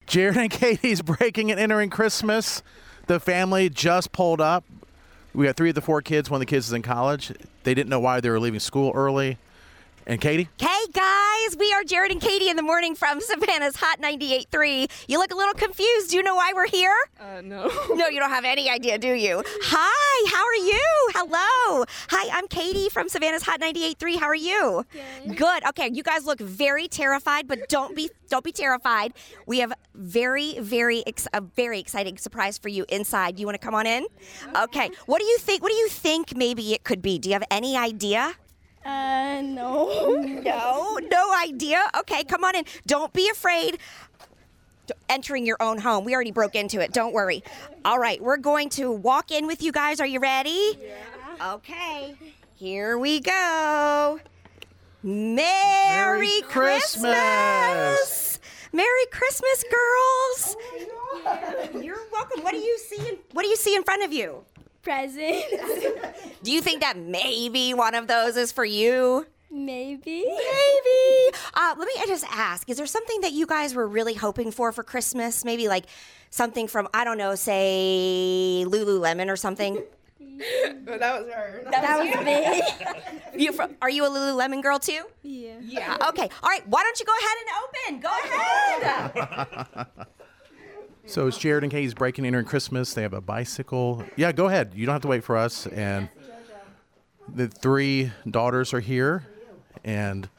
Jared and Katie's breaking and entering Christmas. The family just pulled up. We got 3 of the 4 kids. One of the kids is in college. They didn't know why they were leaving school early. And Katie? Hey, guys. We are Jared and Katie in the morning from Savannah's Hot 98.3. You look a little confused. Do you know why we're here? No. No, you don't have any idea, do you? Hi, how are you? Hello. Hi, I'm Katie from Savannah's Hot 98.3. How are you? Good. Okay, you guys look very terrified, but don't be terrified. We have a very exciting surprise for you inside. You want to come on in? Okay. What do you think? What do you think maybe it could be? Do you have any idea? No. No idea? Okay, come on in. Don't be afraid entering your own home. We already broke into it. Don't worry. All right, we're going to walk in with you guys. Are you ready? Yeah. Okay. Here we go. Merry Christmas! Merry Christmas, girls. You're welcome. What do you see in front of you? Presents. Do you think that maybe one of those is for you? Maybe. Let me just ask, is there something that you guys were really hoping for Christmas? Maybe like something from, I don't know, say Lululemon or something? Well, that was her. That was me. Are you a Lululemon girl too? Yeah. Okay. All right. Why don't you go ahead and open? Go ahead. So it's Jared and Katie's breaking and entering Christmas. They have a bicycle. Yeah, go ahead. You don't have to wait for us. And the 3 daughters are here. And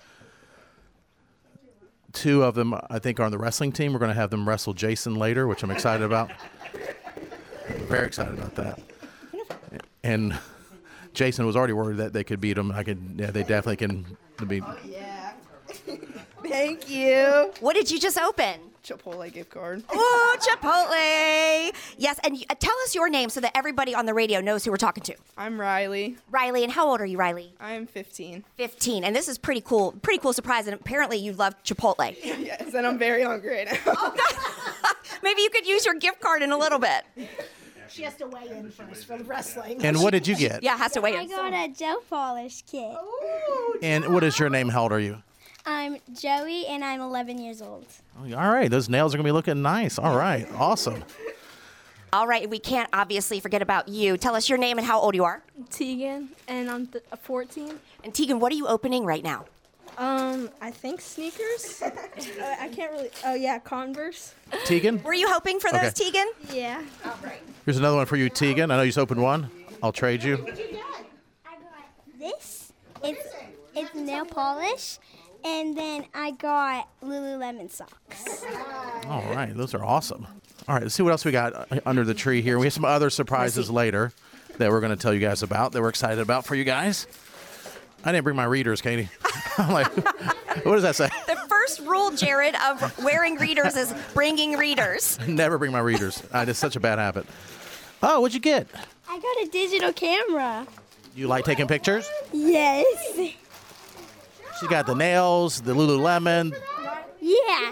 2 of them, I think, are on the wrestling team. We're going to have them wrestle Jason later, which I'm excited about. Very excited about that. And Jason was already worried that they could beat him. They definitely can beat him. Yeah. Thank you. What did you just open? Chipotle gift card. Oh, Chipotle. Yes, and tell us your name so that everybody on the radio knows who we're talking to. I'm Riley. Riley, and how old are you, Riley? I'm 15. 15, and this is pretty cool surprise, and apparently you love Chipotle. Yes, and I'm very hungry right now. Oh, God. Maybe you could use your gift card in a little bit. She has to weigh in first for the wrestling. And what did you get? Yeah, has to wait. I got a gel polish kit. And what is your name? How old are you? I'm Joey, and I'm 11 years old. All right. Those nails are going to be looking nice. All right. Awesome. All right, we can't obviously forget about you. Tell us your name and how old you are. Tegan, and I'm 14. And Tegan, what are you opening right now? I think sneakers. I can't really. Oh yeah, Converse. Tegan? Were you hoping for those, Tegan? Yeah. Here's another one for you, Tegan. I know you just opened one. I'll trade you. I got this. It's nail polish, and then I got Lululemon socks. All right. Those are awesome. All right. Let's see what else we got under the tree here. We have some other surprises later that we're going to tell you guys about that we're excited about for you guys. I didn't bring my readers, Katie. I'm like, what does that say? The first rule, Jared, of wearing readers is bringing readers. Never bring my readers. It's such a bad habit. Oh, what'd you get? I got a digital camera. You like taking pictures? Yes. She got the nails, the Lululemon. Yeah.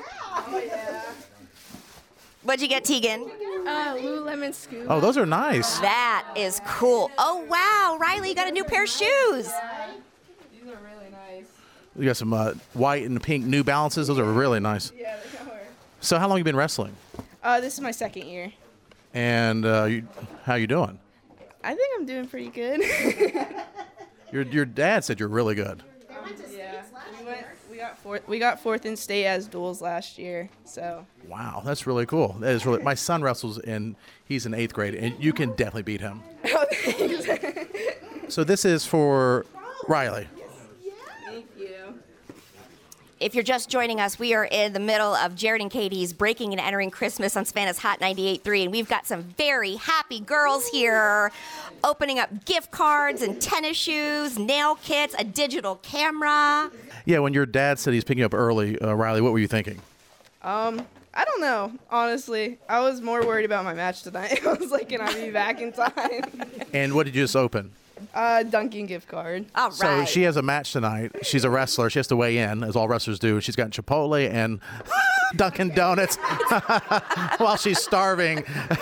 What'd you get, Tegan? Lululemon scoop. Oh, those are nice. That is cool. Oh, wow. Riley, you got a new pair of shoes. These are really nice. We got some white and pink New Balances. Those are really nice. Yeah, they are. So how long have you been wrestling? This is my 2nd year. And how you doing? I think I'm doing pretty good. Your dad said you're really good. Yeah. We got 4th in state as duels last year. So. Wow, that's really cool. That is really. My son wrestles and he's in 8th grade, and you can definitely beat him. Oh, thanks. So this is for Riley. Thank you. If you're just joining us, we are in the middle of Jared and Katie's Breaking and Entering Christmas on Savannah's Hot 98.3, and we've got some very happy girls here opening up gift cards and tennis shoes, nail kits, a digital camera. Yeah, when your dad said he's picking up early, Riley, what were you thinking? I don't know, honestly. I was more worried about my match tonight. I was like, can I be back in time? And what did you just open? Dunkin' gift card. All right. So she has a match tonight. She's a wrestler. She has to weigh in, as all wrestlers do. She's got Chipotle and Dunkin' Donuts while she's starving.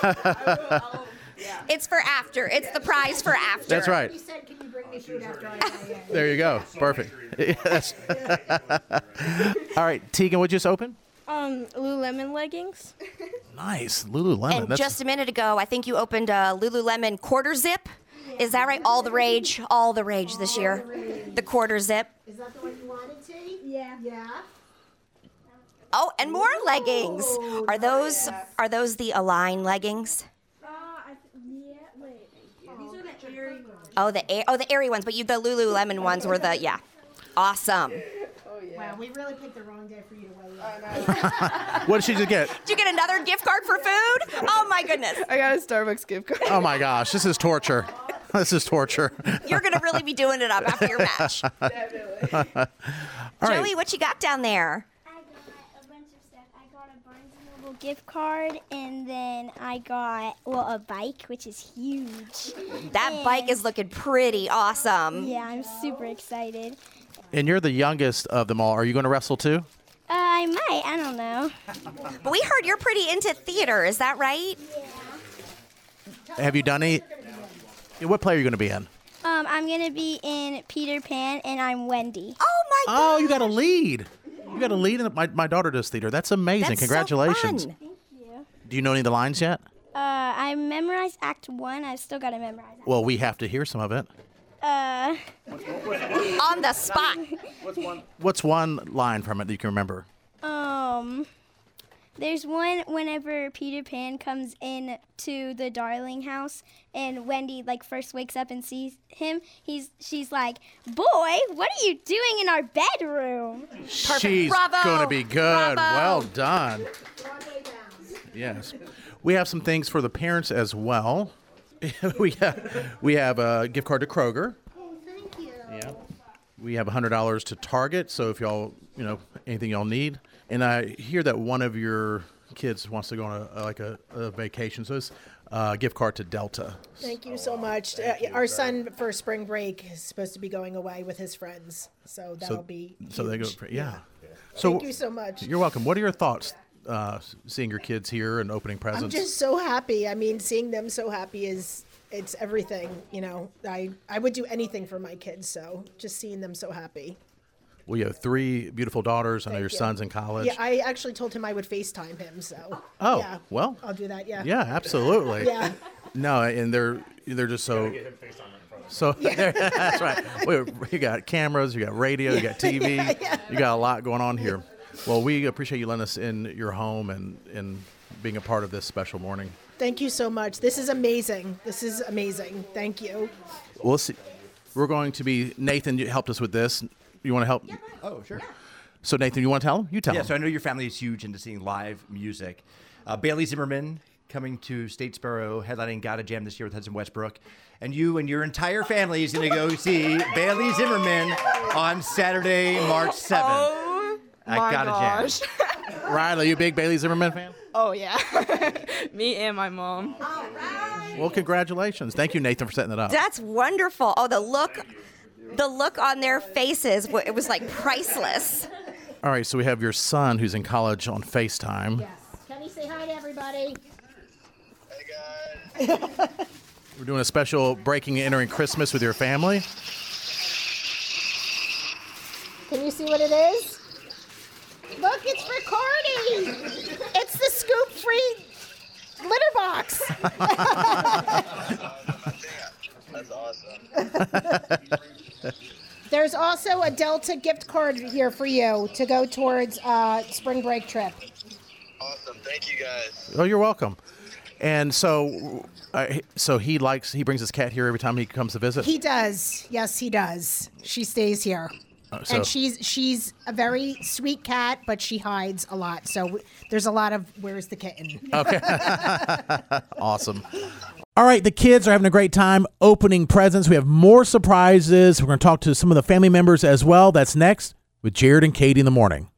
It's for after. It's the prize for after. That's right. He said, can you bring me food after I die? There you go. Perfect. Yes. All right, Tegan, what'd you just open? Lululemon leggings. Nice. Lululemon. And just a minute ago, I think you opened a Lululemon quarter zip. Is that right? All the rage this year. The quarter zip. Is that the one you wanted, T? Yeah. Yeah. Oh, and more leggings. Are those the Align leggings? Yeah, wait. These are the airy ones. Oh, the airy ones, but the Lululemon ones were the Awesome. Wow, we really picked the wrong day for you to weigh in. What did she just get? Did you get another gift card for food? Oh my goodness. I got a Starbucks gift card. Oh my gosh, this is torture. This is torture. You're gonna really be doing it up after your match. Definitely. All right. Joey, what you got down there? I got a bunch of stuff. I got a Barnes & Noble gift card, and then I got, a bike, which is huge. That bike is looking pretty awesome. Yeah, I'm super excited. And you're the youngest of them all. Are you going to wrestle too? I might. I don't know. But we heard you're pretty into theater. Is that right? Have you done any? What play are you going to be in? I'm going to be in Peter Pan, and I'm Wendy. Oh my God. Oh, you got a lead. You got a lead. My daughter does theater. That's amazing. That's so Congratulations. fun. Thank you. Do you know any of the lines yet? I memorized Act 1. I've still got to memorize Act Well, we have to hear some of it. On the spot. What's one line from it that you can remember? There's one whenever Peter Pan comes in to the Darling house and Wendy first wakes up and sees him. She's like, "Boy, what are you doing in our bedroom?" She's Bravo. going to be good. Bravo. Well done. Yes. We have some things for the parents as well. we have a gift card to Kroger. Oh, thank you. Yeah. We have $100 to Target, so if y'all, anything y'all need. And I hear that one of your kids wants to go on a vacation, so it's a gift card to Delta. Thank you so much. Our son for spring break is supposed to be going away with his friends, so that'll be huge. So they go, yeah. So Thank you so much. You're welcome. What are your thoughts seeing your kids here and opening I'm presents? just so happy. I mean, seeing them so happy it's everything. I would do anything for my kids, so just seeing them so happy. Well, you have 3 beautiful daughters. I know Thank your you. son's in college. Yeah, I actually told him I would FaceTime him, so. Oh, yeah, well. I'll do that, yeah. Yeah, absolutely. Yeah. No, and they're just so. So that's right. You got cameras, you got radio, you got TV, you got a lot going on here. Well, we appreciate you letting us in your home and being a part of this special morning. Thank you so much. This is amazing. Thank you. We'll see. We're going to be Nathan. You helped us with this. You want to help? Oh, sure. So Nathan, you want to tell him? You tell Yeah, him. so I know your family is huge into seeing live music. Bailey Zimmerman coming to Statesboro, headlining Gotta Jam this year with Hudson Westbrook. And you and your entire family is going to go see Bailey Zimmerman on Saturday, March 7th. Oh at my Gotta gosh. Jam. Riley, are you a big Bailey Zimmerman fan? Oh yeah. Me and my mom. Well, congratulations. Thank you, Nathan, for setting it up. That's wonderful. Oh, the look on their faces, it was priceless. All right, so we have your son who's in college on FaceTime. Yes. Kenny, say hi to everybody. Hey guys. We're doing a special breaking and entering Christmas with your family. Can you see what it is? Look, it's for Cardi. It's the scoop-free litter box. That's awesome. There's also a Delta gift card here for you to go towards spring break trip. Awesome. Thank you guys. Oh, you're welcome. And so he brings his cat here every time he comes to visit. He does. Yes, he does. She stays here. So- And she's a very sweet cat, but she hides a lot. So there's a lot of where's the kitten? Awesome. All right, the kids are having a great time opening presents. We have more surprises. We're going to talk to some of the family members as well. That's next with Jared and Katie in the morning.